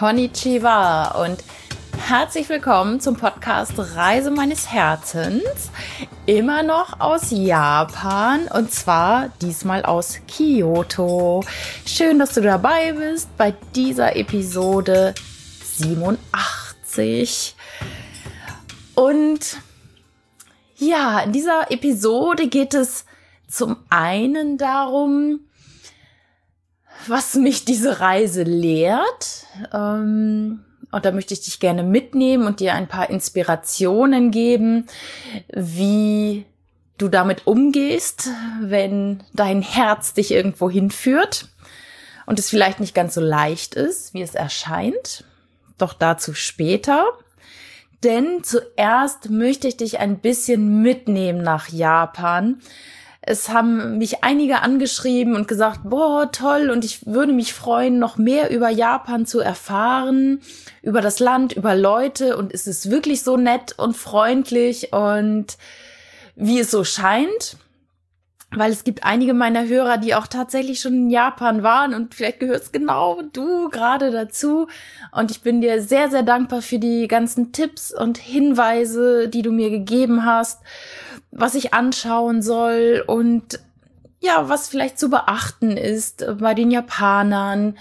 Konnichiwa und herzlich willkommen zum Podcast Reise meines Herzens. Immer noch aus Japan und zwar diesmal aus Kyoto. Schön, dass du dabei bist bei dieser Episode 87. Und ja, in dieser Episode geht es zum einen darum, was mich diese Reise lehrt. Und da möchte ich dich gerne mitnehmen und dir ein paar Inspirationen geben, wie du damit umgehst, wenn dein Herz dich irgendwo hinführt und es vielleicht nicht ganz so leicht ist, wie es erscheint. Doch dazu später. Denn zuerst möchte ich dich ein bisschen mitnehmen nach Japan. Es haben mich einige angeschrieben und gesagt, boah, toll, und ich würde mich freuen, noch mehr über Japan zu erfahren, über das Land, über Leute, und es ist wirklich so nett und freundlich und wie es so scheint, weil es gibt einige meiner Hörer, die auch tatsächlich schon in Japan waren und vielleicht gehörst genau du gerade dazu, und ich bin dir sehr, sehr dankbar für die ganzen Tipps und Hinweise, die du mir gegeben hast, was ich anschauen soll und ja, was vielleicht zu beachten ist bei den Japanern.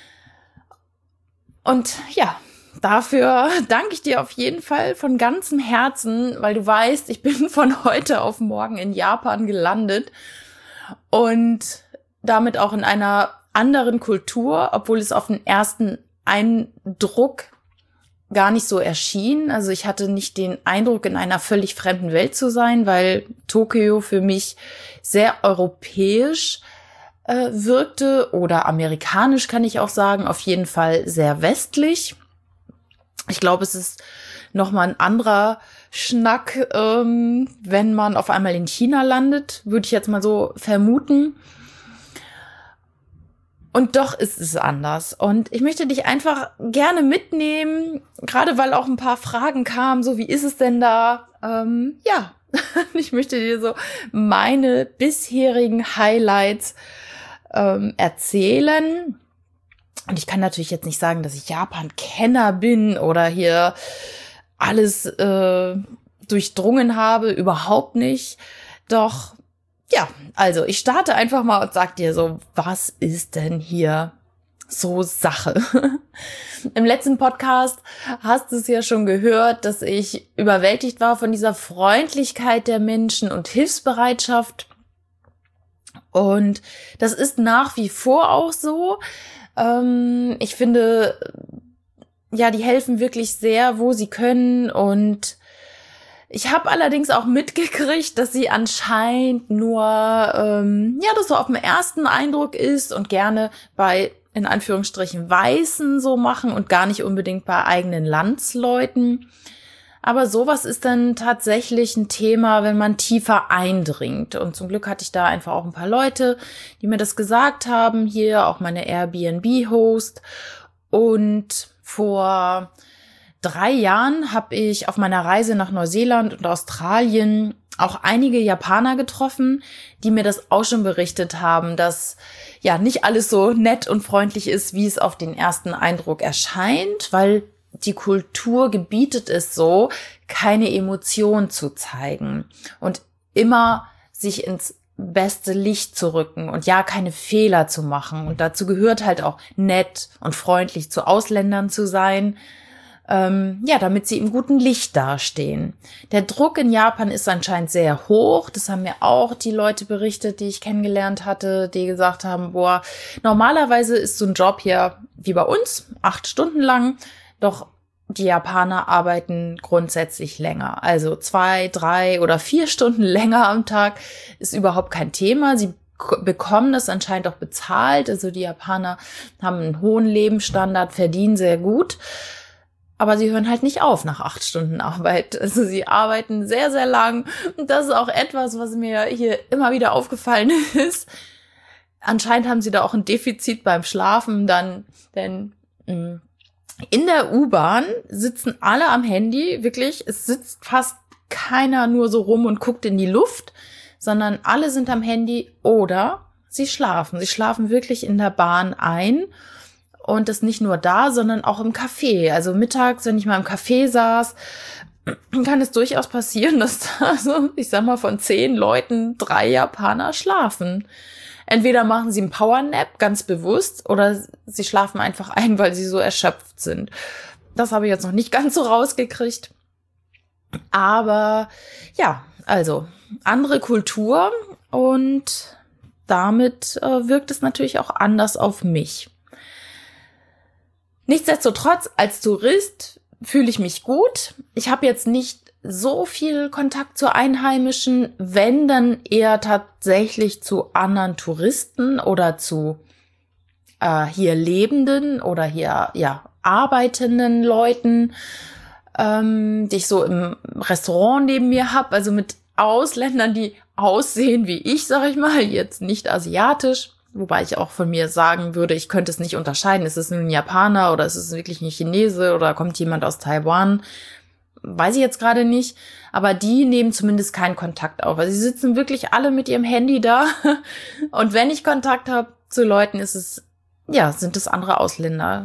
Und ja, dafür danke ich dir auf jeden Fall von ganzem Herzen, weil du weißt, ich bin von heute auf morgen in Japan gelandet und damit auch in einer anderen Kultur, obwohl es auf den ersten Eindruck gar nicht so erschien. Also ich hatte nicht den Eindruck, in einer völlig fremden Welt zu sein, weil Tokio für mich sehr europäisch wirkte oder amerikanisch, kann ich auch sagen, auf jeden Fall sehr westlich. Ich glaube, es ist nochmal ein anderer Schnack, wenn man auf einmal in China landet, würde ich jetzt mal so vermuten. Und doch ist es anders. Und ich möchte dich einfach gerne mitnehmen, gerade weil auch ein paar Fragen kamen, so wie ist es denn da? Ja, ich möchte dir so meine bisherigen Highlights erzählen. Und ich kann natürlich jetzt nicht sagen, dass ich Japan-Kenner bin oder hier alles durchdrungen habe, überhaupt nicht. Doch ja, also ich starte einfach mal und sag dir so, was ist denn hier so Sache? Im letzten Podcast hast du es ja schon gehört, dass ich überwältigt war von dieser Freundlichkeit der Menschen und Hilfsbereitschaft. Und das ist nach wie vor auch so. Ich finde, ja, die helfen wirklich sehr, wo sie können, und ich habe allerdings auch mitgekriegt, dass sie anscheinend nur, das so auf dem ersten Eindruck ist und gerne bei, in Anführungsstrichen, Weißen so machen und gar nicht unbedingt bei eigenen Landsleuten. Aber sowas ist dann tatsächlich ein Thema, wenn man tiefer eindringt. Und zum Glück hatte ich da einfach auch ein paar Leute, die mir das gesagt haben, hier auch meine Airbnb-Host. Und vor 3 Jahren habe ich auf meiner Reise nach Neuseeland und Australien auch einige Japaner getroffen, die mir das auch schon berichtet haben, dass ja nicht alles so nett und freundlich ist, wie es auf den ersten Eindruck erscheint, weil die Kultur gebietet es so, keine Emotion zu zeigen und immer sich ins beste Licht zu rücken und ja, keine Fehler zu machen. Und dazu gehört halt auch nett und freundlich zu Ausländern zu sein, damit sie im guten Licht dastehen. Der Druck in Japan ist anscheinend sehr hoch. Das haben mir auch die Leute berichtet, die ich kennengelernt hatte, die gesagt haben, boah, normalerweise ist so ein Job hier wie bei uns 8 Stunden lang, doch die Japaner arbeiten grundsätzlich länger. Also 2, 3 oder 4 Stunden länger am Tag ist überhaupt kein Thema. Sie bekommen das anscheinend auch bezahlt. Also die Japaner haben einen hohen Lebensstandard, verdienen sehr gut. Aber sie hören halt nicht auf nach 8 Stunden Arbeit. Also sie arbeiten sehr, sehr lang. Und das ist auch etwas, was mir hier immer wieder aufgefallen ist. Anscheinend haben sie da auch ein Defizit beim Schlafen dann, denn in der U-Bahn sitzen alle am Handy, wirklich. Es sitzt fast keiner nur so rum und guckt in die Luft, sondern alle sind am Handy oder sie schlafen. Sie schlafen wirklich in der Bahn ein. Und das nicht nur da, sondern auch im Café. Also mittags, wenn ich mal im Café saß, kann es durchaus passieren, dass da so, ich sag mal, von 10 Leuten 3 Japaner schlafen. Entweder machen sie einen Powernap ganz bewusst oder sie schlafen einfach ein, weil sie so erschöpft sind. Das habe ich jetzt noch nicht ganz so rausgekriegt. Aber ja, also andere Kultur und damit wirkt es natürlich auch anders auf mich. Nichtsdestotrotz, als Tourist fühle ich mich gut. Ich habe jetzt nicht so viel Kontakt zu Einheimischen, wenn dann eher tatsächlich zu anderen Touristen oder zu hier lebenden oder hier arbeitenden Leuten, die ich so im Restaurant neben mir habe, also mit Ausländern, die aussehen wie ich, sag ich mal, jetzt nicht asiatisch, wobei ich auch von mir sagen würde, ich könnte es nicht unterscheiden, ist es nun ein Japaner oder ist es wirklich ein Chinese oder kommt jemand aus Taiwan, weiß ich jetzt gerade nicht, aber die nehmen zumindest keinen Kontakt auf. Also sie sitzen wirklich alle mit ihrem Handy da und wenn ich Kontakt habe zu Leuten, sind es andere Ausländer.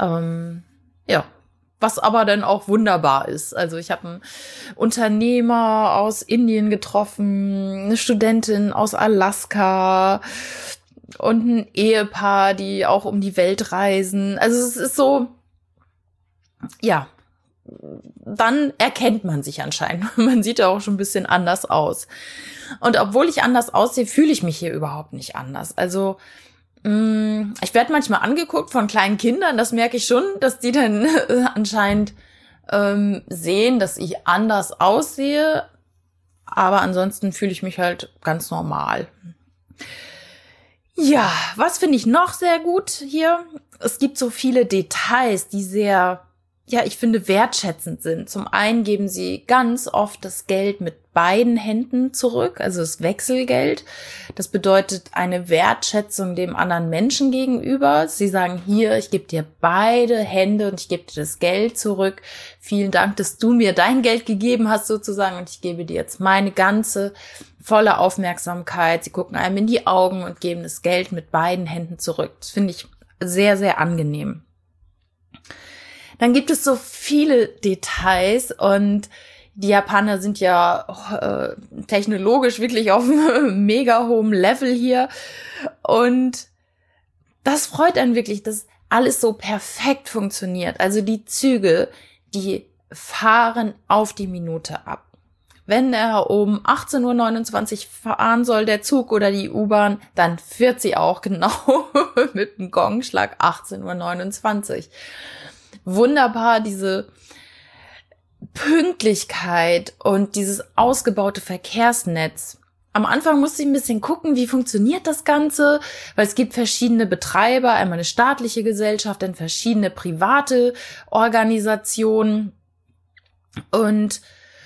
Was aber dann auch wunderbar ist. Also ich habe einen Unternehmer aus Indien getroffen, eine Studentin aus Alaska und ein Ehepaar, die auch um die Welt reisen. Also es ist so, ja, dann erkennt man sich anscheinend. Man sieht ja auch schon ein bisschen anders aus. Und obwohl ich anders aussehe, fühle ich mich hier überhaupt nicht anders. Also ich werde manchmal angeguckt von kleinen Kindern, das merke ich schon, dass die dann anscheinend sehen, dass ich anders aussehe, aber ansonsten fühle ich mich halt ganz normal. Ja, was finde ich noch sehr gut hier? Es gibt so viele Details, die sehr, ich finde, wertschätzend sind. Zum einen geben sie ganz oft das Geld mit beiden Händen zurück, also das Wechselgeld. Das bedeutet eine Wertschätzung dem anderen Menschen gegenüber. Sie sagen, hier, ich gebe dir beide Hände und ich gebe dir das Geld zurück. Vielen Dank, dass du mir dein Geld gegeben hast sozusagen und ich gebe dir jetzt meine ganze volle Aufmerksamkeit. Sie gucken einem in die Augen und geben das Geld mit beiden Händen zurück. Das finde ich sehr, sehr angenehm. Dann gibt es so viele Details und die Japaner sind ja technologisch wirklich auf einem mega hohen Level hier. Und das freut einen wirklich, dass alles so perfekt funktioniert. Also die Züge, die fahren auf die Minute ab. Wenn er um 18:29 Uhr fahren soll, der Zug oder die U-Bahn, dann fährt sie auch genau mit dem Gongschlag 18:29 Uhr. Wunderbar, diese Pünktlichkeit und dieses ausgebaute Verkehrsnetz. Am Anfang musste ich ein bisschen gucken, wie funktioniert das Ganze, weil es gibt verschiedene Betreiber, einmal eine staatliche Gesellschaft, dann verschiedene private Organisationen und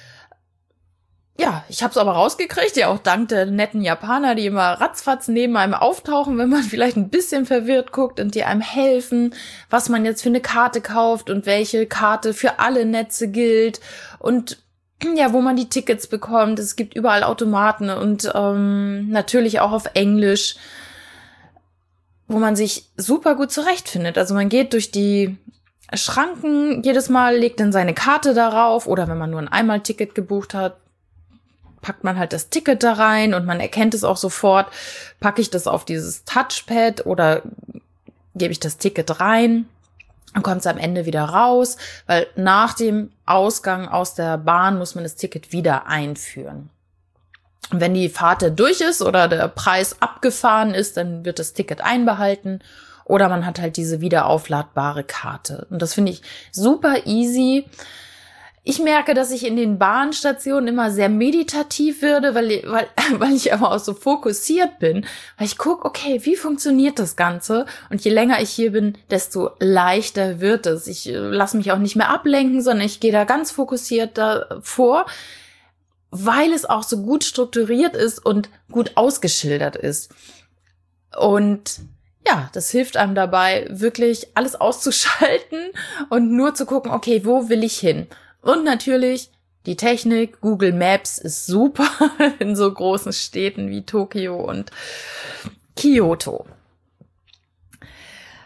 ja, ich habe es aber rausgekriegt, ja auch dank der netten Japaner, die immer ratzfatz neben einem auftauchen, wenn man vielleicht ein bisschen verwirrt guckt und die einem helfen, was man jetzt für eine Karte kauft und welche Karte für alle Netze gilt und ja, wo man die Tickets bekommt. Es gibt überall Automaten und natürlich auch auf Englisch, wo man sich super gut zurechtfindet. Also man geht durch die Schranken jedes Mal, legt dann seine Karte darauf oder wenn man nur ein Einmalticket gebucht hat, packt man halt das Ticket da rein und man erkennt es auch sofort. Packe ich das auf dieses Touchpad oder gebe ich das Ticket rein, dann kommt es am Ende wieder raus, weil nach dem Ausgang aus der Bahn muss man das Ticket wieder einführen. Und wenn die Fahrt durch ist oder der Preis abgefahren ist, dann wird das Ticket einbehalten oder man hat halt diese wiederaufladbare Karte. Und das finde ich super easy. Ich merke, dass ich in den Bahnstationen immer sehr meditativ werde, weil ich aber auch so fokussiert bin, weil ich gucke, okay, wie funktioniert das Ganze? Und je länger ich hier bin, desto leichter wird es. Ich lasse mich auch nicht mehr ablenken, sondern ich gehe da ganz fokussiert davor, weil es auch so gut strukturiert ist und gut ausgeschildert ist. Und ja, das hilft einem dabei, wirklich alles auszuschalten und nur zu gucken, okay, wo will ich hin? Und natürlich die Technik, Google Maps ist super in so großen Städten wie Tokio und Kyoto.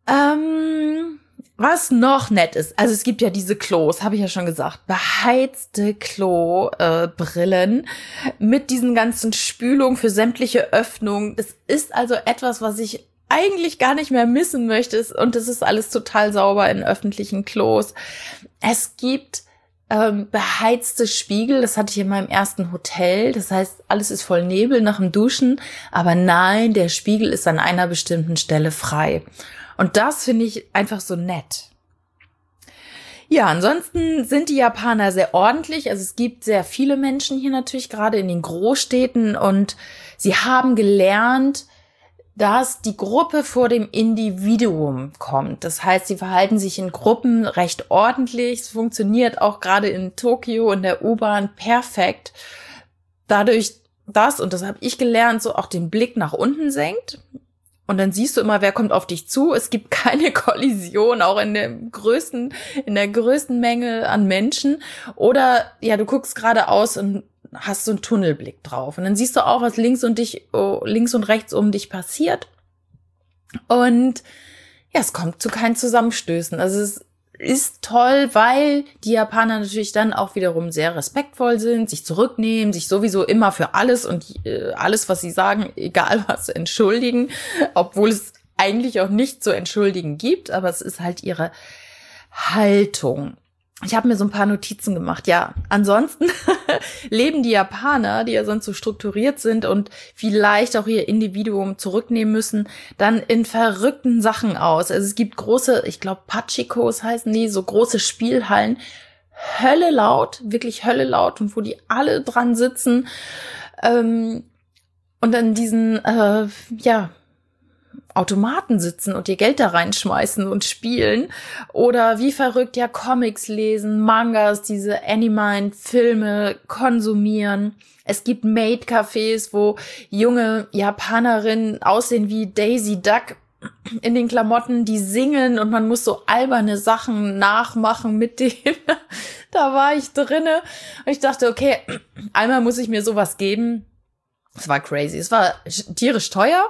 Was noch nett ist, also es gibt ja diese Klos, habe ich ja schon gesagt, beheizte Klo-Brillen mit diesen ganzen Spülungen für sämtliche Öffnungen. Das ist also etwas, was ich eigentlich gar nicht mehr missen möchte. Und es ist alles total sauber in öffentlichen Klos. Es gibt beheizte Spiegel, das hatte ich in meinem ersten Hotel. Das heißt, alles ist voll Nebel nach dem Duschen. Aber nein, der Spiegel ist an einer bestimmten Stelle frei. Und das finde ich einfach so nett. Ja, ansonsten sind die Japaner sehr ordentlich. Also es gibt sehr viele Menschen hier natürlich, gerade in den Großstädten. Und sie haben gelernt, dass die Gruppe vor dem Individuum kommt. Das heißt, sie verhalten sich in Gruppen recht ordentlich. Es funktioniert auch gerade in Tokio in der U-Bahn perfekt. Dadurch, und das habe ich gelernt, so auch den Blick nach unten senkt. Und dann siehst du immer, wer kommt auf dich zu. Es gibt keine Kollision, auch in der größten Menge an Menschen. Oder ja, du guckst geradeaus und hast so einen Tunnelblick drauf. Und dann siehst du auch, was links und rechts um dich passiert. Und ja, es kommt zu keinen Zusammenstößen. Also es ist toll, weil die Japaner natürlich dann auch wiederum sehr respektvoll sind, sich zurücknehmen, sich sowieso immer für alles und alles, was sie sagen, egal was, entschuldigen, obwohl es eigentlich auch nicht zu entschuldigen gibt, aber es ist halt ihre Haltung. Ich habe mir so ein paar Notizen gemacht. Ja, ansonsten leben die Japaner, die ja sonst so strukturiert sind und vielleicht auch ihr Individuum zurücknehmen müssen, dann in verrückten Sachen aus. Also es gibt große, ich glaube Pachikos heißen die, so große Spielhallen, Hölle laut, wirklich Hölle laut und wo die alle dran sitzen und dann diesen, Automaten sitzen und ihr Geld da reinschmeißen und spielen oder wie verrückt ja Comics lesen, Mangas, diese Anime-Filme konsumieren. Es gibt Maid-Cafés, wo junge Japanerinnen aussehen wie Daisy Duck in den Klamotten, die singen und man muss so alberne Sachen nachmachen mit denen. Da war ich drinne und ich dachte, okay, einmal muss ich mir sowas geben. Es war crazy. Es war tierisch teuer.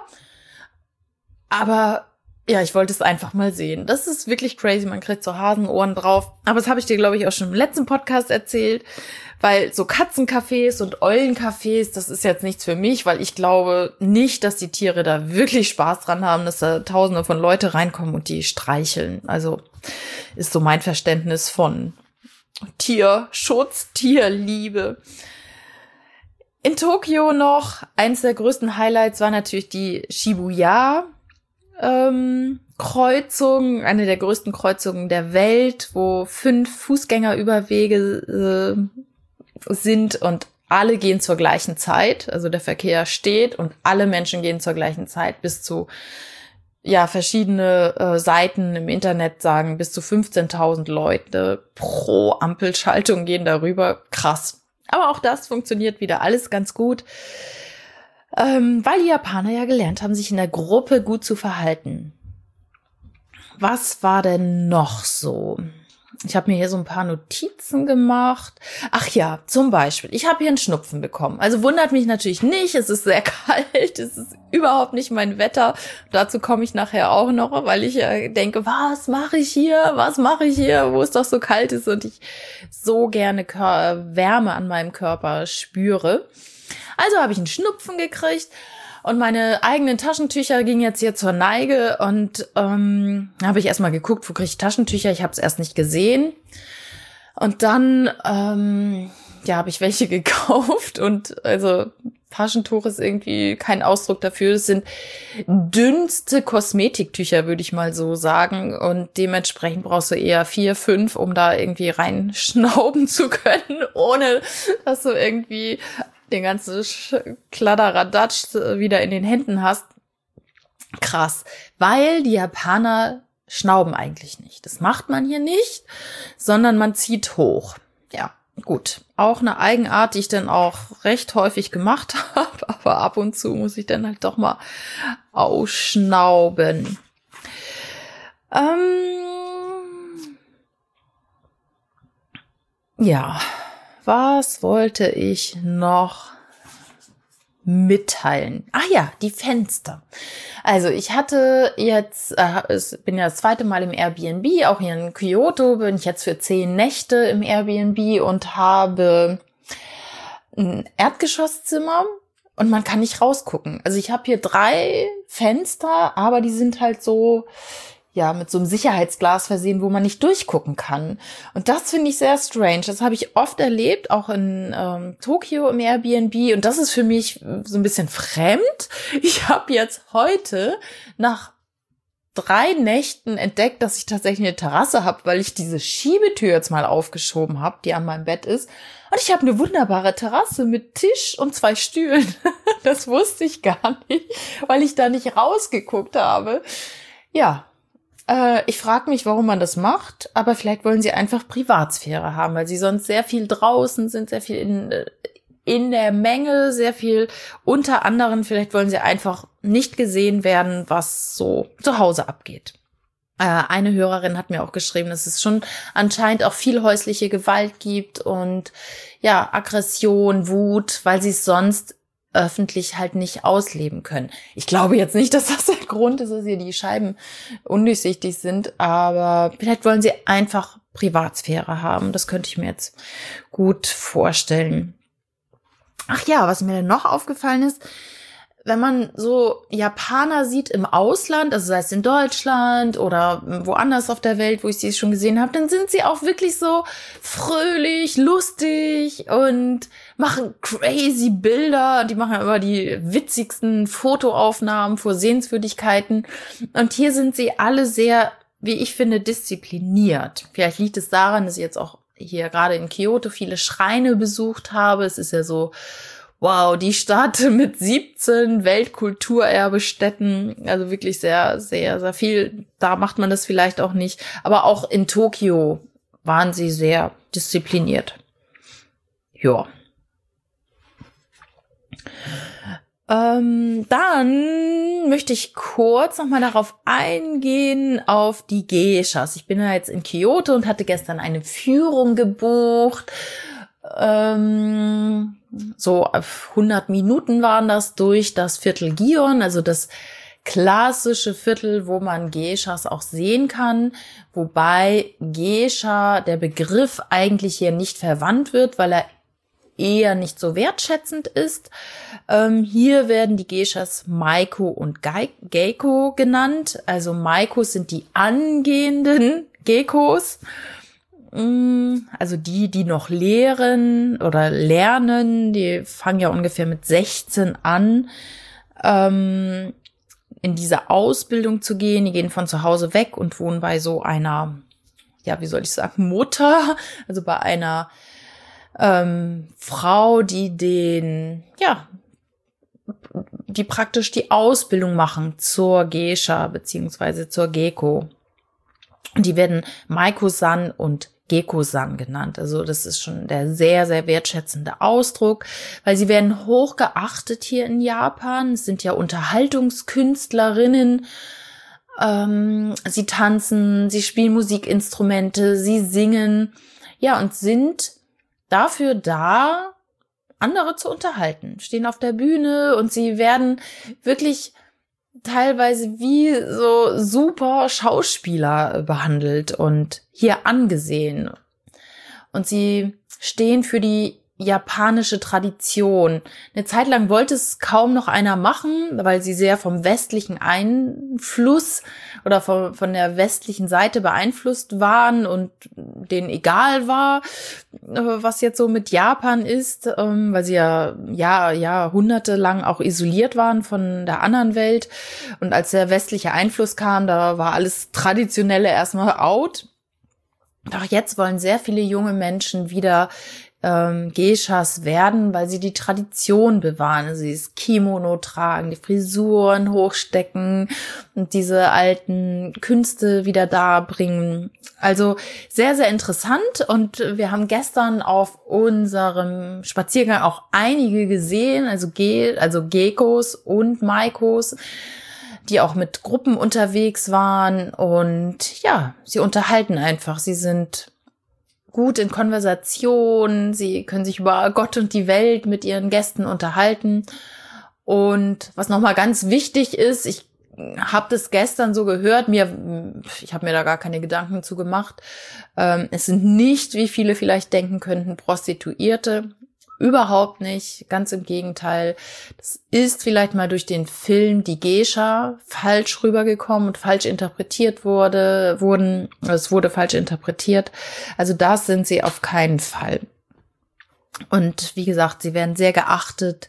Aber ja, ich wollte es einfach mal sehen. Das ist wirklich crazy. Man kriegt so Hasenohren drauf. Aber das habe ich dir, glaube ich, auch schon im letzten Podcast erzählt. Weil so Katzencafés und Eulencafés, das ist jetzt nichts für mich, weil ich glaube nicht, dass die Tiere da wirklich Spaß dran haben, dass da Tausende von Leute reinkommen und die streicheln. Also ist so mein Verständnis von Tierschutz, Tierliebe. In Tokio noch, eins der größten Highlights war natürlich die Shibuya Kreuzung, eine der größten Kreuzungen der Welt, wo 5 Fußgängerüberwege sind und alle gehen zur gleichen Zeit. Also der Verkehr steht und alle Menschen gehen zur gleichen Zeit. Bis zu, ja, verschiedene Seiten im Internet sagen, bis zu 15.000 Leute pro Ampelschaltung gehen darüber. Krass. Aber auch das funktioniert wieder alles ganz gut. Weil die Japaner ja gelernt haben, sich in der Gruppe gut zu verhalten. Was war denn noch so? Ich habe mir hier so ein paar Notizen gemacht. Ach ja, zum Beispiel, ich habe hier einen Schnupfen bekommen. Also wundert mich natürlich nicht, es ist sehr kalt, es ist überhaupt nicht mein Wetter. Dazu komme ich nachher auch noch, weil ich denke, was mache ich hier, wo es doch so kalt ist und ich so gerne Wärme an meinem Körper spüre. Also habe ich einen Schnupfen gekriegt und meine eigenen Taschentücher gingen jetzt hier zur Neige und habe ich erstmal geguckt, wo kriege ich Taschentücher? Ich habe es erst nicht gesehen. Und dann habe ich welche gekauft und also Taschentuch ist irgendwie kein Ausdruck dafür. Es sind dünnste Kosmetiktücher, würde ich mal so sagen. Und dementsprechend brauchst du eher 4, 5, um da irgendwie reinschnauben zu können, ohne dass du irgendwie den ganzen Kladderadatsch wieder in den Händen hast. Krass, weil die Japaner schnauben eigentlich nicht. Das macht man hier nicht, sondern man zieht hoch. Ja, gut. Auch eine Eigenart, die ich dann auch recht häufig gemacht habe, aber ab und zu muss ich dann halt doch mal ausschnauben. Ja. Was wollte ich noch mitteilen. Ah ja, die Fenster. Also ich hatte jetzt, bin ja das zweite Mal im Airbnb, auch hier in Kyoto bin ich jetzt für 10 Nächte im Airbnb und habe ein Erdgeschosszimmer und man kann nicht rausgucken. Also ich habe hier 3 Fenster, aber die sind halt so, ja, mit so einem Sicherheitsglas versehen, wo man nicht durchgucken kann. Und das finde ich sehr strange. Das habe ich oft erlebt, auch in Tokio im Airbnb. Und das ist für mich so ein bisschen fremd. Ich habe jetzt heute nach 3 Nächten entdeckt, dass ich tatsächlich eine Terrasse habe, weil ich diese Schiebetür jetzt mal aufgeschoben habe, die an meinem Bett ist. Und ich habe eine wunderbare Terrasse mit Tisch und 2 Stühlen. Das wusste ich gar nicht, weil ich da nicht rausgeguckt habe. Ja. Ich frage mich, warum man das macht, aber vielleicht wollen sie einfach Privatsphäre haben, weil sie sonst sehr viel draußen sind, sehr viel in der Menge, sehr viel unter anderem. Vielleicht wollen sie einfach nicht gesehen werden, was so zu Hause abgeht. Eine Hörerin hat mir auch geschrieben, dass es schon anscheinend auch viel häusliche Gewalt gibt und ja, Aggression, Wut, weil sie es sonst öffentlich halt nicht ausleben können. Ich glaube jetzt nicht, dass das der Grund ist, dass hier die Scheiben undurchsichtig sind, aber vielleicht wollen sie einfach Privatsphäre haben. Das könnte ich mir jetzt gut vorstellen. Ach ja, was mir denn noch aufgefallen ist, wenn man so Japaner sieht im Ausland, also sei es in Deutschland oder woanders auf der Welt, wo ich sie schon gesehen habe, dann sind sie auch wirklich so fröhlich, lustig und machen crazy Bilder. Die machen immer die witzigsten Fotoaufnahmen vor Sehenswürdigkeiten. Und hier sind sie alle sehr, wie ich finde, diszipliniert. Vielleicht liegt es daran, dass ich jetzt auch hier gerade in Kyoto viele Schreine besucht habe. Es ist ja so, wow, die Stadt mit 17 Weltkulturerbestätten, also wirklich sehr, sehr, sehr viel. Da macht man das vielleicht auch nicht. Aber auch in Tokio waren sie sehr diszipliniert. Ja. Dann möchte ich kurz nochmal darauf eingehen, auf die Geishas. Ich bin ja jetzt in Kyoto und hatte gestern eine Führung gebucht. So 100 Minuten waren das durch das Viertel Gion, also das klassische Viertel, wo man Geishas auch sehen kann, wobei Geisha, der Begriff, eigentlich hier nicht verwandt wird, weil er eher nicht so wertschätzend ist. Hier werden die Geishas Maiko und Geiko genannt. Also Maikos sind die angehenden Geikos. Also die noch lehren oder lernen, die fangen ja ungefähr mit 16 an, in diese Ausbildung zu gehen. Die gehen von zu Hause weg und wohnen bei so einer, ja, wie soll ich sagen, Mutter, also bei einer Frau, die praktisch die Ausbildung machen zur Geisha beziehungsweise zur Geiko. Und die werden Maiko-san und Geiko-san genannt. Also das ist schon der sehr, sehr wertschätzende Ausdruck, weil sie werden hoch geachtet hier in Japan. Es sind ja Unterhaltungskünstlerinnen. Sie tanzen, sie spielen Musikinstrumente, sie singen, ja, und sind dafür da, andere zu unterhalten. Stehen auf der Bühne und sie werden wirklich teilweise wie so super Schauspieler behandelt und hier angesehen. Und sie stehen für die japanische Tradition. Eine Zeit lang wollte es kaum noch einer machen, weil sie sehr vom westlichen Einfluss oder von der westlichen Seite beeinflusst waren und denen egal war, was jetzt so mit Japan ist, weil sie ja jahrhundertelang auch isoliert waren von der anderen Welt. Und als der westliche Einfluss kam, da war alles Traditionelle erstmal out. Doch jetzt wollen sehr viele junge Menschen wieder Geishas werden, weil sie die Tradition bewahren. Also sie das Kimono tragen, die Frisuren hochstecken und diese alten Künste wieder darbringen. Also sehr, sehr interessant. Und wir haben gestern auf unserem Spaziergang auch einige gesehen, also Geikos und Maikos, die auch mit Gruppen unterwegs waren. Und ja, sie unterhalten einfach. Sie sind gut in Konversation, sie können sich über Gott und die Welt mit ihren Gästen unterhalten Und was nochmal ganz wichtig ist, ich habe das gestern so gehört, ich habe mir da gar keine Gedanken zu gemacht. Es sind nicht, wie viele vielleicht denken könnten, Prostituierte. Überhaupt nicht, ganz im Gegenteil. Das ist vielleicht mal durch den Film Die Geisha falsch rübergekommen und falsch interpretiert es wurde falsch interpretiert. Also das sind sie auf keinen Fall. Und wie gesagt, sie werden sehr geachtet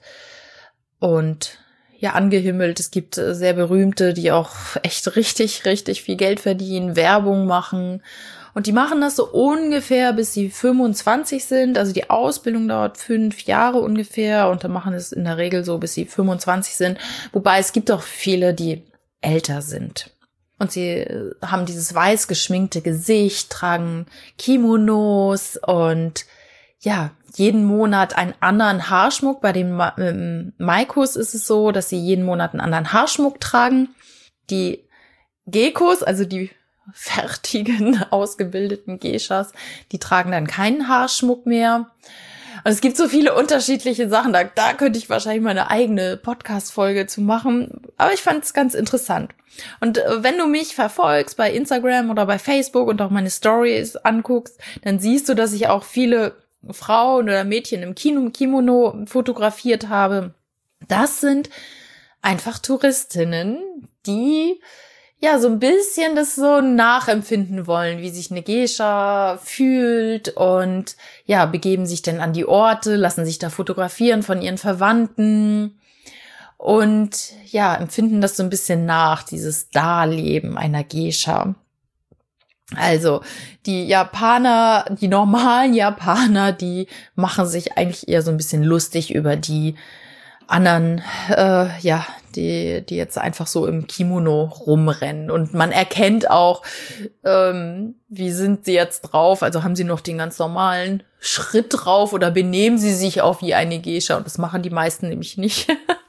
und ja angehimmelt. Es gibt sehr berühmte, die auch echt richtig, richtig viel Geld verdienen, Werbung machen. Und die machen das so ungefähr, bis sie 25 sind. Also die Ausbildung dauert 5 Jahre ungefähr und dann machen es in der Regel so, bis sie 25 sind. Wobei es gibt auch viele, die älter sind. Und sie haben dieses weiß geschminkte Gesicht, tragen Kimonos und ja, jeden Monat einen anderen Haarschmuck. Bei den Maikos ist es so, dass sie jeden Monat einen anderen Haarschmuck tragen. Die Gekos, also die fertigen, ausgebildeten Geishas, die tragen dann keinen Haarschmuck mehr. Und es gibt so viele unterschiedliche Sachen, da könnte ich wahrscheinlich mal eine eigene Podcast-Folge zu machen. Aber ich fand es ganz interessant. Und wenn du mich verfolgst bei Instagram oder bei Facebook und auch meine Stories anguckst, dann siehst du, dass ich auch viele Frauen oder Mädchen im Kimono fotografiert habe. Das sind einfach Touristinnen, die ja so ein bisschen das so nachempfinden wollen, wie sich eine Geisha fühlt und ja, begeben sich dann an die Orte, lassen sich da fotografieren von ihren Verwandten und ja, empfinden das so ein bisschen nach, dieses Darleben einer Geisha. Also die Japaner, die normalen Japaner, die machen sich eigentlich eher so ein bisschen lustig über die anderen, die jetzt einfach so im Kimono rumrennen. Und man erkennt auch, wie sind sie jetzt drauf? Also haben sie noch den ganz normalen Schritt drauf oder benehmen sie sich auch wie eine Geisha? Und das machen die meisten nämlich nicht.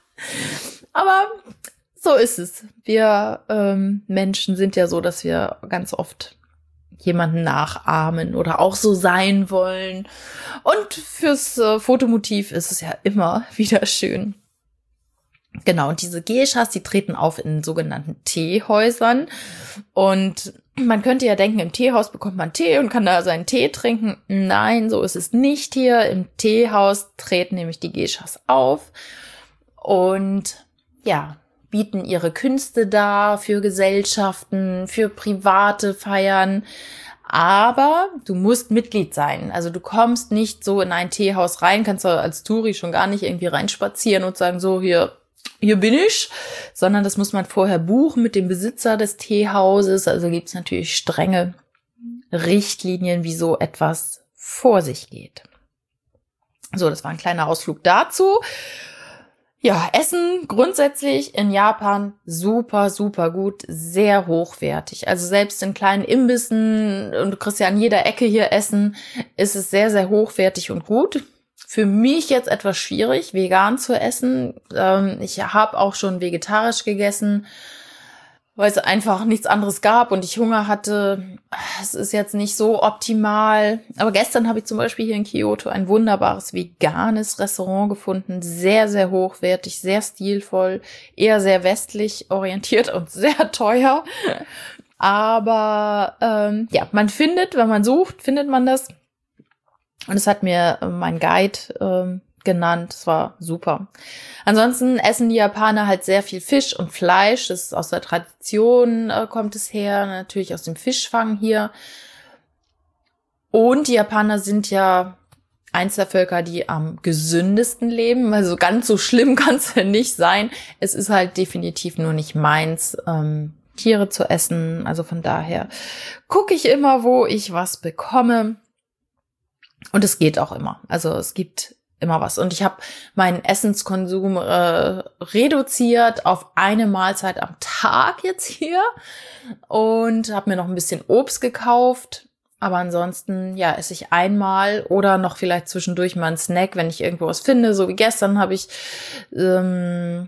Aber so ist es. Wir Menschen sind ja so, dass wir ganz oft jemanden nachahmen oder auch so sein wollen. Und fürs Fotomotiv ist es ja immer wieder schön. Genau, und diese Geishas, die treten auf in sogenannten Teehäusern. Und man könnte ja denken, im Teehaus bekommt man Tee und kann da seinen Tee trinken. Nein, so ist es nicht hier. Im Teehaus treten nämlich die Geishas auf und ja, bieten ihre Künste dar für Gesellschaften, für private Feiern. Aber du musst Mitglied sein. Also du kommst nicht so in ein Teehaus rein, kannst du als Touri schon gar nicht irgendwie reinspazieren und sagen, so hier bin ich. Sondern das muss man vorher buchen mit dem Besitzer des Teehauses. Also gibt es natürlich strenge Richtlinien, wie so etwas vor sich geht. So, das war ein kleiner Ausflug dazu. Ja, Essen grundsätzlich in Japan super, super gut, sehr hochwertig. Also selbst in kleinen Imbissen, und du kriegst ja an jeder Ecke hier Essen, ist es sehr, sehr hochwertig und gut. Für mich jetzt etwas schwierig, vegan zu essen. Ich habe auch schon vegetarisch gegessen, weil es einfach nichts anderes gab und ich Hunger hatte. Es ist jetzt nicht so optimal. Aber gestern habe ich zum Beispiel hier in Kyoto ein wunderbares veganes Restaurant gefunden. Sehr, sehr hochwertig, sehr stilvoll, eher sehr westlich orientiert und sehr teuer. Aber ja, man findet, wenn man sucht, findet man das. Und es hat mir mein Guide genannt. Das war super. Ansonsten essen die Japaner halt sehr viel Fisch und Fleisch. Das ist aus der Tradition, kommt es her. Natürlich aus dem Fischfang hier. Und die Japaner sind ja eins der Völker, die am gesündesten leben. Also ganz so schlimm kann es ja nicht sein. Es ist halt definitiv nur nicht meins, Tiere zu essen. Also von daher gucke ich immer, wo ich was bekomme. Und es geht auch immer. Also es gibt immer was. Und ich habe meinen Essenskonsum reduziert auf eine Mahlzeit am Tag jetzt hier und habe mir noch ein bisschen Obst gekauft. Aber ansonsten, ja, esse ich einmal oder noch vielleicht zwischendurch mal einen Snack, wenn ich irgendwo was finde. So wie gestern habe ich veganen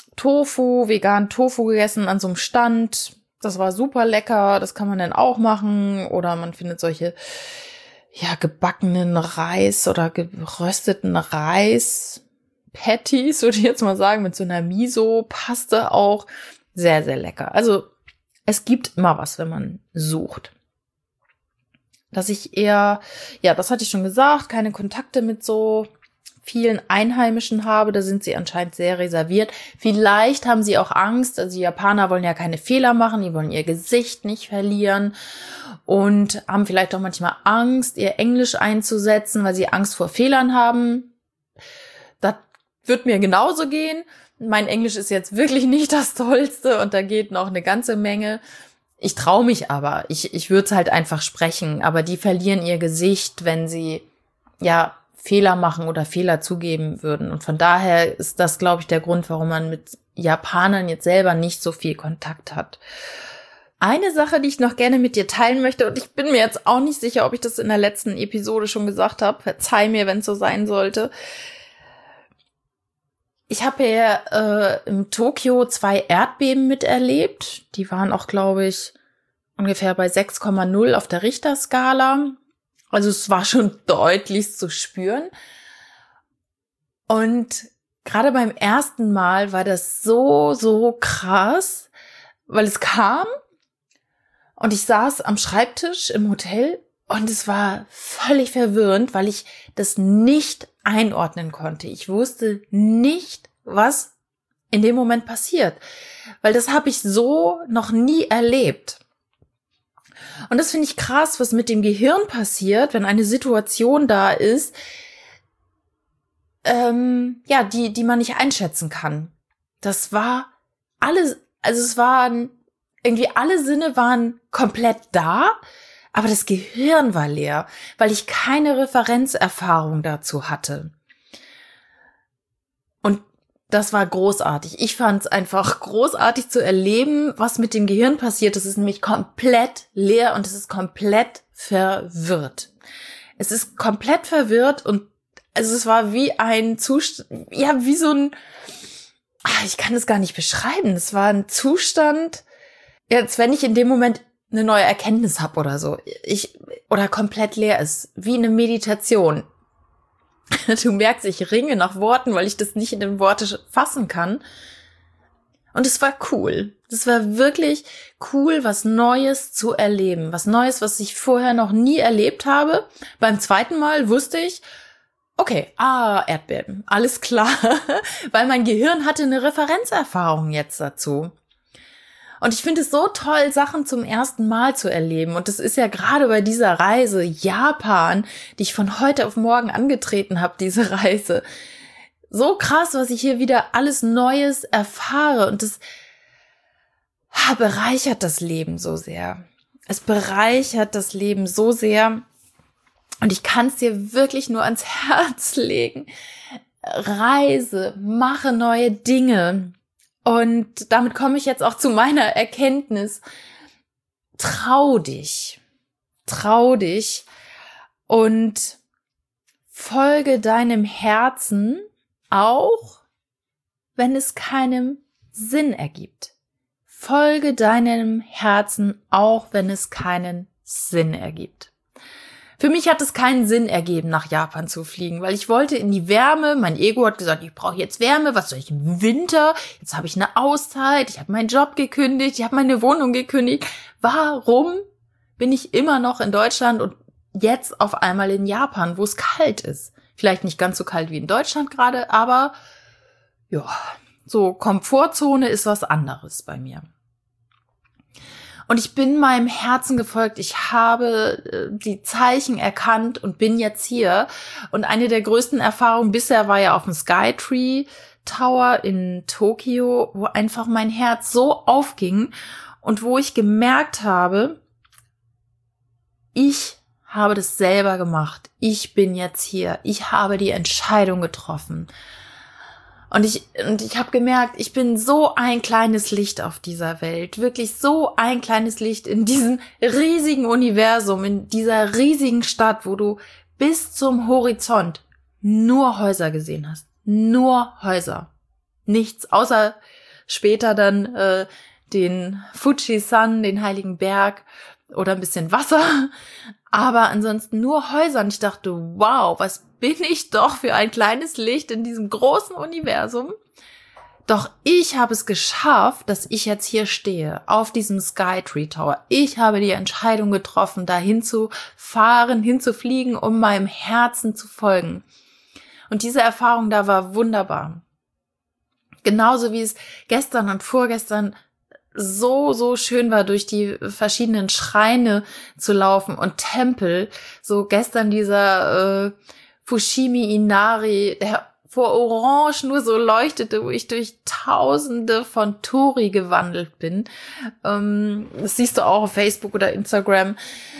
Tofu gegessen an so einem Stand. Das war super lecker. Das kann man dann auch machen. Oder man findet solche gebackenen Reis oder gerösteten Reis, Patties, würde ich jetzt mal sagen, mit so einer Miso-Paste auch. Sehr, sehr lecker. Also es gibt immer was, wenn man sucht. Dass ich eher, ja, das hatte ich schon gesagt, keine Kontakte mit so vielen Einheimischen habe. Da sind sie anscheinend sehr reserviert. Vielleicht haben sie auch Angst. Also die Japaner wollen ja keine Fehler machen. Die wollen ihr Gesicht nicht verlieren und haben vielleicht auch manchmal Angst, ihr Englisch einzusetzen, weil sie Angst vor Fehlern haben. Das wird mir genauso gehen. Mein Englisch ist jetzt wirklich nicht das Tollste und da geht noch eine ganze Menge. Ich traue mich aber. Ich würde es halt einfach sprechen. Aber die verlieren ihr Gesicht, wenn sie ja Fehler machen oder Fehler zugeben würden. Und von daher ist das, glaube ich, der Grund, warum man mit Japanern jetzt selber nicht so viel Kontakt hat. Eine Sache, die ich noch gerne mit dir teilen möchte, und ich bin mir jetzt auch nicht sicher, ob ich das in der letzten Episode schon gesagt habe. Verzeih mir, wenn es so sein sollte. Ich habe ja in Tokio 2 Erdbeben miterlebt. Die waren auch, glaube ich, ungefähr bei 6,0 auf der Richterskala. Also es war schon deutlich zu spüren. Und gerade beim ersten Mal war das so krass, weil es kam und ich saß am Schreibtisch im Hotel und es war völlig verwirrend, weil ich das nicht einordnen konnte. Ich wusste nicht, was in dem Moment passiert, weil das habe ich so noch nie erlebt. Und das finde ich krass, was mit dem Gehirn passiert, wenn eine Situation da ist, die man nicht einschätzen kann. Das war alles, also es waren irgendwie alle Sinne waren komplett da, aber das Gehirn war leer, weil ich keine Referenzerfahrung dazu hatte. Und das war großartig. Ich fand es einfach großartig zu erleben, was mit dem Gehirn passiert. Es ist nämlich komplett leer und es ist komplett verwirrt. Es ist komplett verwirrt und also es war wie ein Zustand, ja, wie so ein, ich kann es gar nicht beschreiben. Es war ein Zustand, jetzt wenn ich in dem Moment eine neue Erkenntnis habe oder so, oder komplett leer ist, wie eine Meditation. Du merkst, ich ringe nach Worten, weil ich das nicht in den Worte fassen kann. Und es war cool. Es war wirklich cool, was Neues zu erleben. Was Neues, was ich vorher noch nie erlebt habe. Beim zweiten Mal wusste ich, okay, Erdbeben, alles klar. Weil mein Gehirn hatte eine Referenzerfahrung jetzt dazu. Und ich finde es so toll, Sachen zum ersten Mal zu erleben. Und das ist ja gerade bei dieser Reise Japan, die ich von heute auf morgen angetreten habe, diese Reise. So krass, was ich hier wieder alles Neues erfahre. Und das bereichert das Leben so sehr. Es bereichert das Leben so sehr. Und ich kann es dir wirklich nur ans Herz legen. Reise, mache neue Dinge. Und damit komme ich jetzt auch zu meiner Erkenntnis. Trau dich und folge deinem Herzen, auch wenn es keinen Sinn ergibt. Folge deinem Herzen, auch wenn es keinen Sinn ergibt. Für mich hat es keinen Sinn ergeben, nach Japan zu fliegen, weil ich wollte in die Wärme. Mein Ego hat gesagt, ich brauche jetzt Wärme. Was soll ich im Winter? Jetzt habe ich eine Auszeit. Ich habe meinen Job gekündigt. Ich habe meine Wohnung gekündigt. Warum bin ich immer noch in Deutschland und jetzt auf einmal in Japan, wo es kalt ist? Vielleicht nicht ganz so kalt wie in Deutschland gerade, aber ja, so Komfortzone ist was anderes bei mir. Und ich bin meinem Herzen gefolgt. Ich habe die Zeichen erkannt und bin jetzt hier. Und eine der größten Erfahrungen bisher war ja auf dem Skytree Tower in Tokio, wo einfach mein Herz so aufging und wo ich gemerkt habe, ich habe das selber gemacht. Ich bin jetzt hier. Ich habe die Entscheidung getroffen. Und ich habe gemerkt, ich bin so ein kleines Licht auf dieser Welt. Wirklich so ein kleines Licht in diesem riesigen Universum, in dieser riesigen Stadt, wo du bis zum Horizont nur Häuser gesehen hast. Nur Häuser. Nichts, außer später dann den Fujisan, den Heiligen Berg oder ein bisschen Wasser. Aber ansonsten nur Häuser. Und ich dachte, wow, was bin ich doch für ein kleines Licht in diesem großen Universum. Doch ich habe es geschafft, dass ich jetzt hier stehe, auf diesem Skytree Tower. Ich habe die Entscheidung getroffen, dahin zu fahren, hinzufliegen, um meinem Herzen zu folgen. Und diese Erfahrung da war wunderbar. Genauso wie es gestern und vorgestern so schön war, durch die verschiedenen Schreine zu laufen und Tempel. So gestern dieser Fushimi Inari, der vor Orange nur so leuchtete, wo ich durch Tausende von Tori gewandelt bin. Das siehst du auch auf Facebook oder Instagram.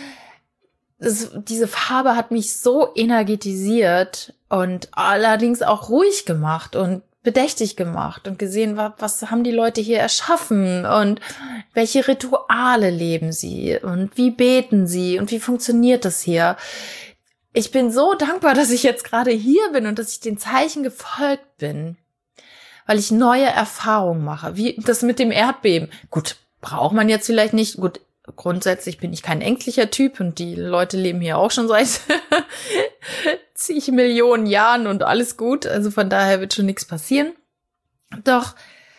Diese Farbe hat mich so energetisiert und allerdings auch ruhig gemacht und bedächtig gemacht und gesehen, was haben die Leute hier erschaffen und welche Rituale leben sie und wie beten sie und wie funktioniert das hier. Ich bin so dankbar, dass ich jetzt gerade hier bin und dass ich den Zeichen gefolgt bin, weil ich neue Erfahrungen mache, wie das mit dem Erdbeben. Gut, braucht man jetzt vielleicht nicht. Gut, grundsätzlich bin ich kein ängstlicher Typ und die Leute leben hier auch schon seit zig Millionen Jahren und alles gut. Also von daher wird schon nichts passieren. Doch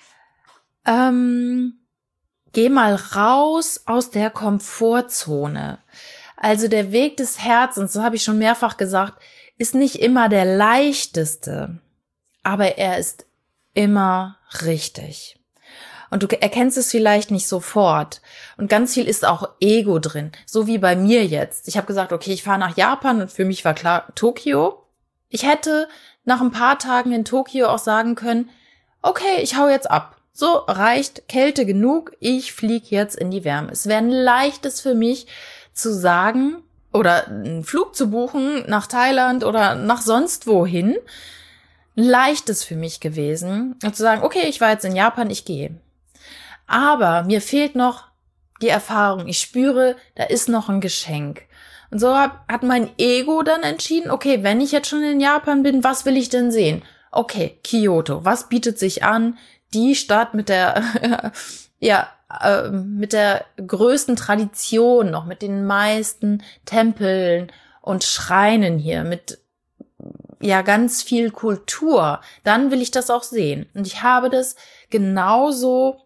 geh mal raus aus der Komfortzone. Also der Weg des Herzens, so habe ich schon mehrfach gesagt, ist nicht immer der leichteste, aber er ist immer richtig. Und du erkennst es vielleicht nicht sofort. Und ganz viel ist auch Ego drin, so wie bei mir jetzt. Ich habe gesagt, okay, ich fahre nach Japan und für mich war klar Tokio. Ich hätte nach ein paar Tagen in Tokio auch sagen können, okay, ich hau jetzt ab. So reicht Kälte genug, ich fliege jetzt in die Wärme. Es wäre ein leichtes für mich zu sagen oder einen Flug zu buchen nach Thailand oder nach sonst wohin. Leichtes für mich gewesen und zu sagen, okay, ich war jetzt in Japan, ich gehe. Aber mir fehlt noch die Erfahrung. Ich spüre, da ist noch ein Geschenk. Und so hat mein Ego dann entschieden, okay, wenn ich jetzt schon in Japan bin, was will ich denn sehen? Okay, Kyoto, was bietet sich an? Die Stadt mit der, mit der größten Tradition noch, mit den meisten Tempeln und Schreinen hier, mit ganz viel Kultur, dann will ich das auch sehen. Und ich habe das genauso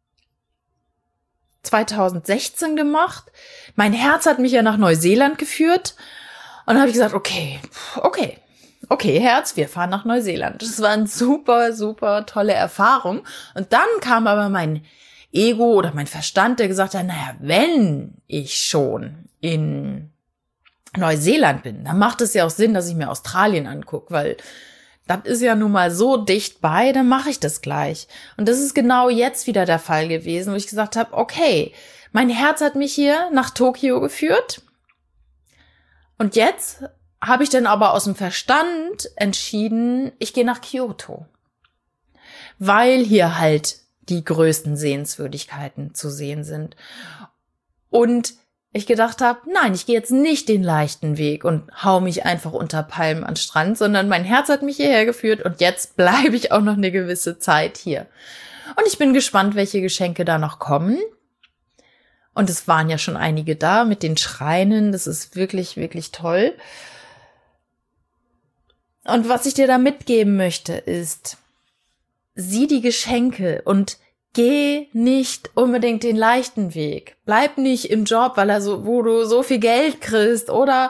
2016 gemacht. Mein Herz hat mich ja nach Neuseeland geführt und dann habe ich gesagt, okay, Herz, wir fahren nach Neuseeland. Das war eine super tolle Erfahrung. Und dann kam aber mein Ego oder mein Verstand, der gesagt hat, naja, wenn ich schon in Neuseeland bin, dann macht es ja auch Sinn, dass ich mir Australien angucke, weil das ist ja nun mal so dicht bei, dann mache ich das gleich. Und das ist genau jetzt wieder der Fall gewesen, wo ich gesagt habe, okay, mein Herz hat mich hier nach Tokio geführt und jetzt habe ich dann aber aus dem Verstand entschieden, ich gehe nach Kyoto, weil hier halt die größten Sehenswürdigkeiten zu sehen sind. Und ich gedacht habe, nein, ich gehe jetzt nicht den leichten Weg und hau mich einfach unter Palmen an den Strand, sondern mein Herz hat mich hierher geführt und jetzt bleibe ich auch noch eine gewisse Zeit hier. Und ich bin gespannt, welche Geschenke da noch kommen. Und es waren ja schon einige da mit den Schreinen. Das ist wirklich toll. Und was ich dir da mitgeben möchte, ist, sieh die Geschenke und geh nicht unbedingt den leichten Weg. Bleib nicht im Job, wo du so viel Geld kriegst oder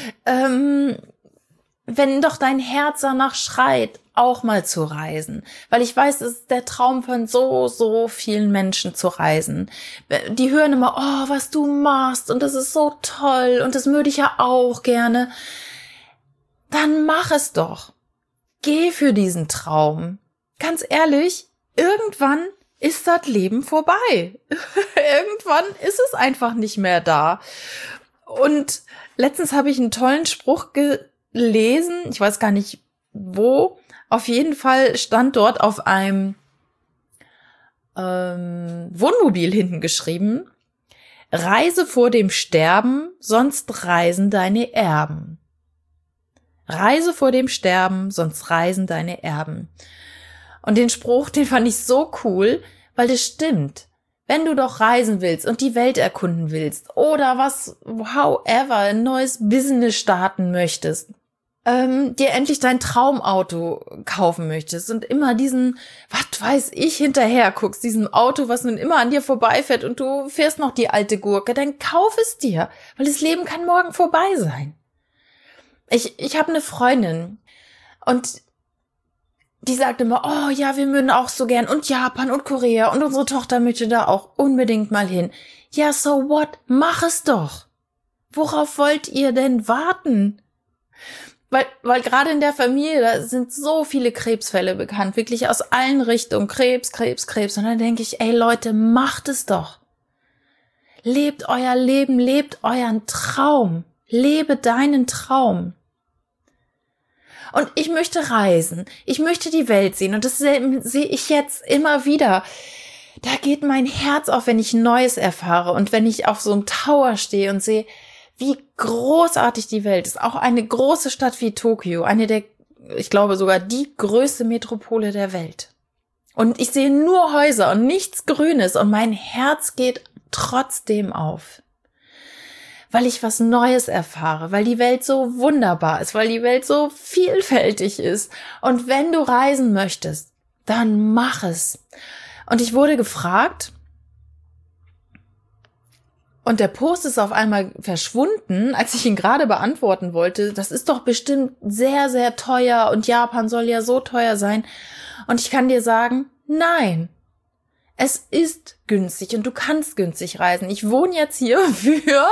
wenn doch dein Herz danach schreit, auch mal zu reisen. Weil ich weiß, es ist der Traum von so vielen Menschen zu reisen. Die hören immer, oh, was du machst und das ist so toll und das würde ich ja auch gerne. Dann mach es doch. Geh für diesen Traum. Ganz ehrlich, irgendwann ist das Leben vorbei. Irgendwann ist es einfach nicht mehr da. Und letztens habe ich einen tollen Spruch gelesen, ich weiß gar nicht wo, auf jeden Fall stand dort auf einem Wohnmobil hinten geschrieben, reise vor dem Sterben, sonst reisen deine Erben. Reise vor dem Sterben, sonst reisen deine Erben. Und den Spruch, den fand ich so cool, weil das stimmt. Wenn du doch reisen willst und die Welt erkunden willst oder however, ein neues Business starten möchtest, dir endlich dein Traumauto kaufen möchtest und immer diesen, was weiß ich, hinterher guckst, diesem Auto, was nun immer an dir vorbeifährt und du fährst noch die alte Gurke, dann kauf es dir, weil das Leben kann morgen vorbei sein. Ich habe eine Freundin und die sagt immer, oh ja, wir würden auch so gern und Japan und Korea und unsere Tochter möchte da auch unbedingt mal hin. Ja, so what? Mach es doch. Worauf wollt ihr denn warten? Weil gerade in der Familie, da sind so viele Krebsfälle bekannt, wirklich aus allen Richtungen, Krebs. Und dann denke ich, ey Leute, macht es doch. Lebt euer Leben, lebt euren Traum. Lebe deinen Traum. Und ich möchte reisen, ich möchte die Welt sehen und das sehe ich jetzt immer wieder. Da geht mein Herz auf, wenn ich Neues erfahre und wenn ich auf so einem Tower stehe und sehe, wie großartig die Welt ist. Auch eine große Stadt wie Tokio, eine der, ich glaube sogar die größte Metropole der Welt. Und ich sehe nur Häuser und nichts Grünes und mein Herz geht trotzdem auf. Weil ich was Neues erfahre, weil die Welt so wunderbar ist, weil die Welt so vielfältig ist. Und wenn du reisen möchtest, dann mach es. Und ich wurde gefragt, und der Post ist auf einmal verschwunden, als ich ihn gerade beantworten wollte. Das ist doch bestimmt sehr, sehr teuer und Japan soll ja so teuer sein. Und ich kann dir sagen, nein. Es ist günstig und du kannst günstig reisen. Ich wohne jetzt hier für,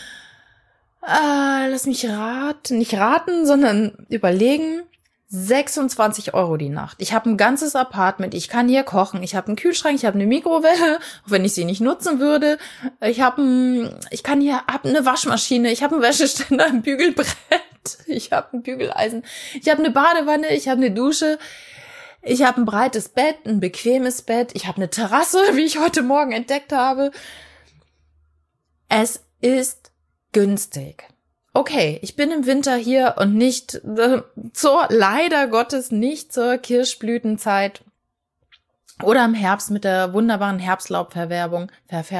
lass mich nicht raten, sondern überlegen, 26 € die Nacht. Ich habe ein ganzes Apartment, ich kann hier kochen, ich habe einen Kühlschrank, ich habe eine Mikrowelle, auch wenn ich sie nicht nutzen würde. Ich habe eine Waschmaschine, ich habe einen Wäscheständer, ein Bügelbrett, ich habe ein Bügeleisen, ich habe eine Badewanne, ich habe eine Dusche. Ich habe ein breites Bett, ein bequemes Bett. Ich habe eine Terrasse, wie ich heute Morgen entdeckt habe. Es ist günstig. Okay, ich bin im Winter hier und nicht leider Gottes nicht zur Kirschblütenzeit oder im Herbst mit der wunderbaren Herbstlaubverfärbung.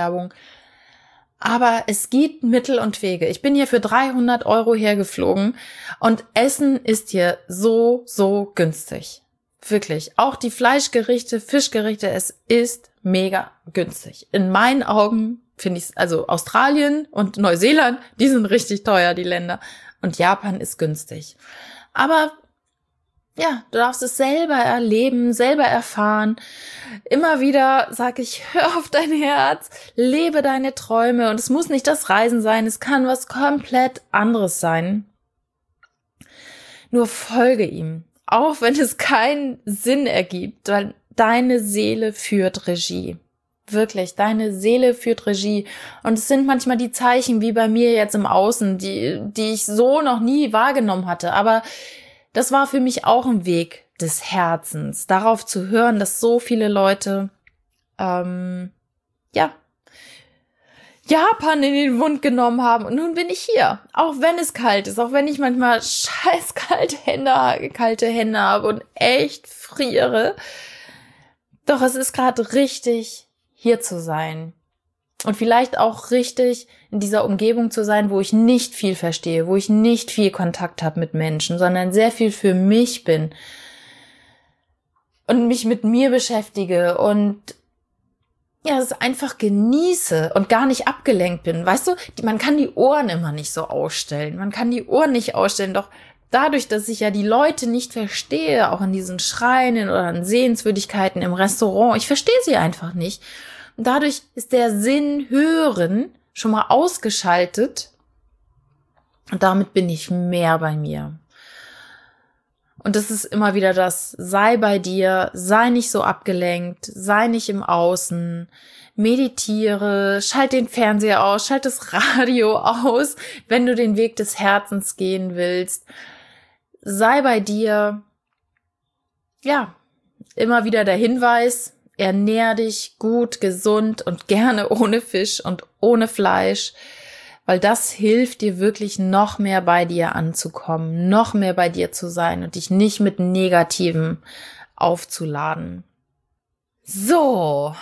Aber es gibt Mittel und Wege. Ich bin hier für 300 € hergeflogen und Essen ist hier so, so günstig. Wirklich, auch die Fleischgerichte, Fischgerichte, es ist mega günstig. In meinen Augen finde ich es, also Australien und Neuseeland, die sind richtig teuer, die Länder. Und Japan ist günstig. Aber ja, du darfst es selber erleben, selber erfahren. Immer wieder sage ich, hör auf dein Herz, lebe deine Träume. Und es muss nicht das Reisen sein, es kann was komplett anderes sein. Nur folge ihm. Auch wenn es keinen Sinn ergibt, weil deine Seele führt Regie. Wirklich, deine Seele führt Regie. Und es sind manchmal die Zeichen, wie bei mir jetzt im Außen, die ich so noch nie wahrgenommen hatte. Aber das war für mich auch ein Weg des Herzens, darauf zu hören, dass so viele Leute, Japan in den Mund genommen haben und nun bin ich hier. Auch wenn es kalt ist, auch wenn ich manchmal scheiß kalte Hände habe und echt friere. Doch es ist gerade richtig, hier zu sein. Und vielleicht auch richtig in dieser Umgebung zu sein, wo ich nicht viel verstehe, wo ich nicht viel Kontakt habe mit Menschen, sondern sehr viel für mich bin und mich mit mir beschäftige und ja, es einfach genieße und gar nicht abgelenkt bin. Weißt du, man kann die Ohren immer nicht so ausstellen. Man kann die Ohren nicht ausstellen. Doch dadurch, dass ich ja die Leute nicht verstehe, auch in diesen Schreinen oder in Sehenswürdigkeiten im Restaurant, ich verstehe sie einfach nicht. Und dadurch ist der Sinn Hören schon mal ausgeschaltet. Und damit bin ich mehr bei mir. Und das ist immer wieder das, sei bei dir, sei nicht so abgelenkt, sei nicht im Außen, meditiere, schalt den Fernseher aus, schalt das Radio aus, wenn du den Weg des Herzens gehen willst. Sei bei dir, ja, immer wieder der Hinweis, ernähr dich gut, gesund und gerne ohne Fisch und ohne Fleisch. Weil das hilft dir wirklich noch mehr bei dir anzukommen, noch mehr bei dir zu sein und dich nicht mit Negativem aufzuladen. So,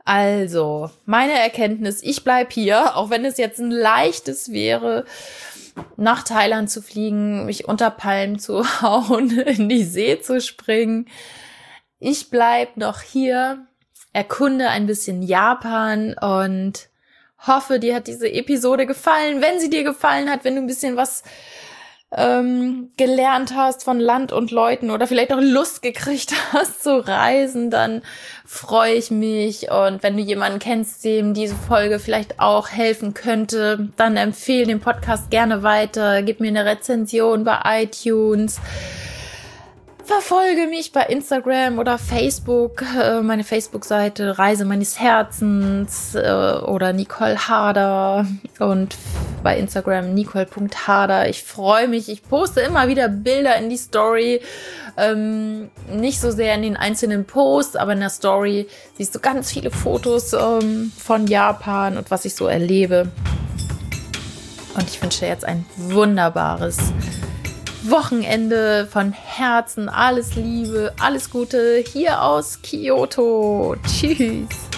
also meine Erkenntnis, ich bleib hier, auch wenn es jetzt ein leichtes wäre, nach Thailand zu fliegen, mich unter Palmen zu hauen, in die See zu springen. Ich bleib noch hier, erkunde ein bisschen Japan und hoffe, dir hat diese Episode gefallen. Wenn sie dir gefallen hat, wenn du ein bisschen was gelernt hast von Land und Leuten oder vielleicht auch Lust gekriegt hast zu reisen, dann freue ich mich. Und wenn du jemanden kennst, dem diese Folge vielleicht auch helfen könnte, dann empfehle den Podcast gerne weiter. Gib mir eine Rezension bei iTunes. Verfolge mich bei Instagram oder Facebook, meine Facebook-Seite Reise meines Herzens oder Nicole Harder und bei Instagram nicole.harder. Ich freue mich, ich poste immer wieder Bilder in die Story, nicht so sehr in den einzelnen Posts, aber in der Story siehst du ganz viele Fotos von Japan und was ich so erlebe. Und ich wünsche dir jetzt ein wunderbares Wochenende von Herzen, alles Liebe, alles Gute hier aus Kyoto. Tschüss.